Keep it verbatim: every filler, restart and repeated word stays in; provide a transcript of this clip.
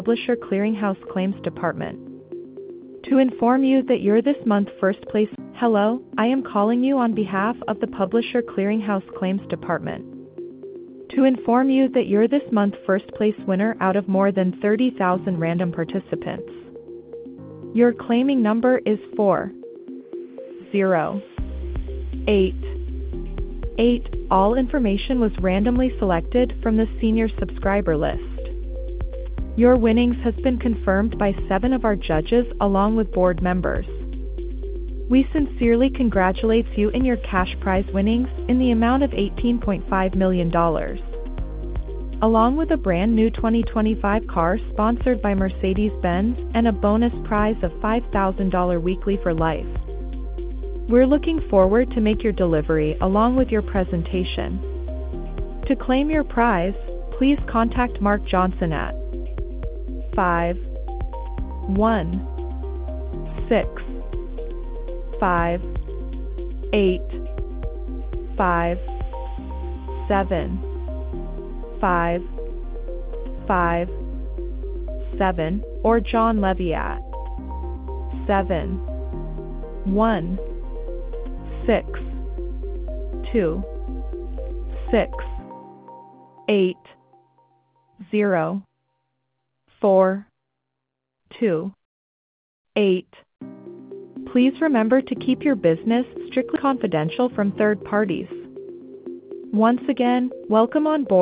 Publisher Clearinghouse Claims Department. To inform you that you're this month first place. Hello, I am calling you on behalf of the Publisher Clearinghouse Claims Department. To inform you that you're this month first place winner out of more than thirty thousand random participants. Your claiming number is four zero eight eight. All information was randomly selected from the senior subscriber list. Your winnings has been confirmed by seven of our judges along with board members. We sincerely congratulate you in your cash prize winnings in the amount of eighteen point five million dollars. Along with a brand new twenty twenty-five car sponsored by Mercedes-Benz and a bonus prize of five thousand dollars weekly for life. We're looking forward to make your delivery along with your presentation. To claim your prize, please contact Mark Johnson at five one six five eight five seven five five seven or John Levy at seven one six two six eight zero four two eight. Please remember to keep your business strictly confidential from third parties. Once again, welcome on board.